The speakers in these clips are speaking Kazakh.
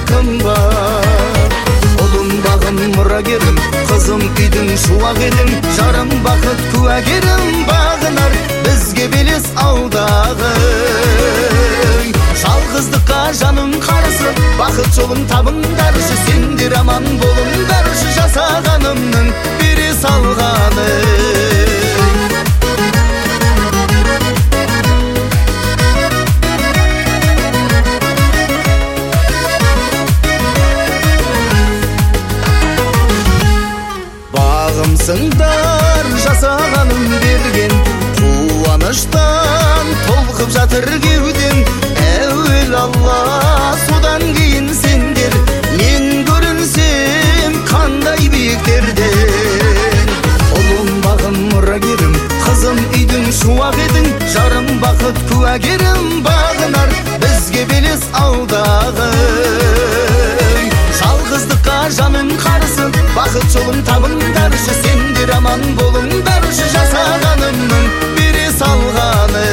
бақытым бар. Ұлым бағым мұрагерім, қызым үйдің шуақ елім, жарым бақыт куәгерім бағынар бізге белес алдағы. Жалғыздыққа жаным қарсы, бақыт жолын табындаршы, сендер аман болыңдаршы, жасағанымның бере салғаны. Бағымсыңдар жасағаным берген, қуаныштан толқып жатыр кеудем. Әуел Алла, содан кейін сендер, мен көрінсем қандай биіктерден. Ұлым бағым мұрагерім, қызым үйдің шуақ едің, жарым бақыт куәгерім бағынар бізге белес алдағы. Жалғыздыққа жаным қарсы, бақыт жолын табындаршы, сендер аман болыңдаршы, жасағанымның бере салғаны.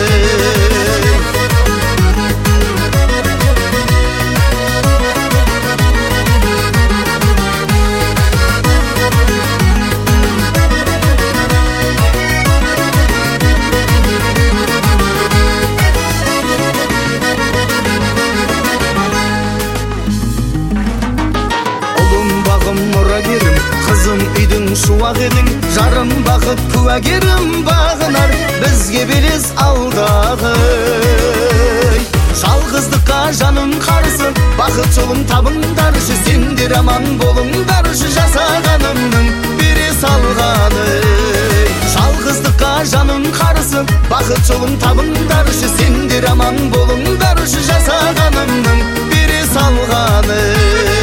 Мұрагерім, қызым үйдің шуақ едің, жарым бақыт куәгерім бағынар бізге белес алдағы. Жалғыздыққа жаным қарсы, бақыт жолын табындаршы, сендер аман болыңдаршы, жасағанымның бере салғаны. Жалғыздыққа жаным қарсы, бақыт жолын табындаршы, сендер аман болыңдаршы, жасағанымның бере салғаны.